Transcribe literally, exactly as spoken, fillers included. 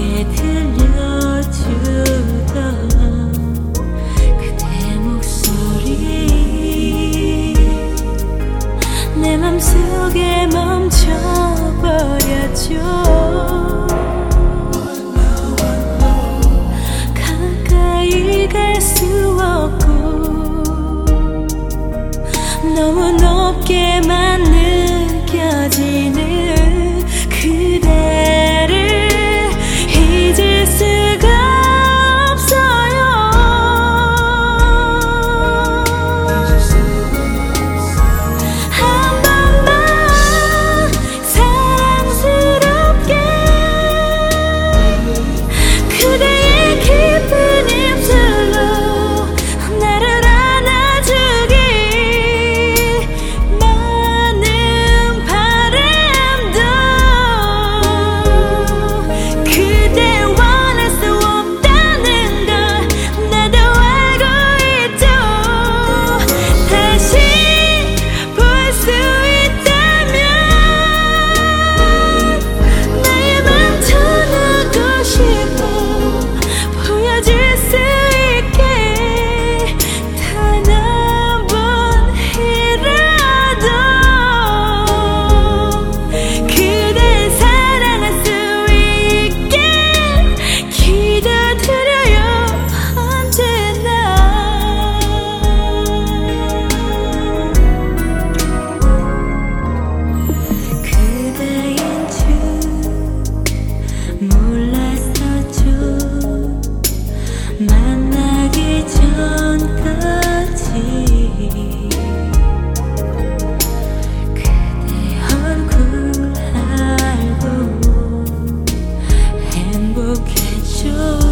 맘속에 들려주던 그대 목소리 내 맘속에 멈춰버렸죠. 가까이 갈 수 없고 너무 높게만 느껴지는 그대를 잊을 수가 없어요. 한 번만 사랑스럽게 그대의 깊은 입술로 나를 안아주길. 많은 바람도 그대 원할 수 없다는 걸 나도 알고 있죠. 다시 볼 수 있다면 나의 맘 전하고 싶어. 보여줄 수 있게 단 한 번이라도 그댈 사랑할 수 있게 기도드려요. 언제나 그대인 줄 몰랐었죠. 만나기 전까지 그대 얼굴 알고 행복했죠.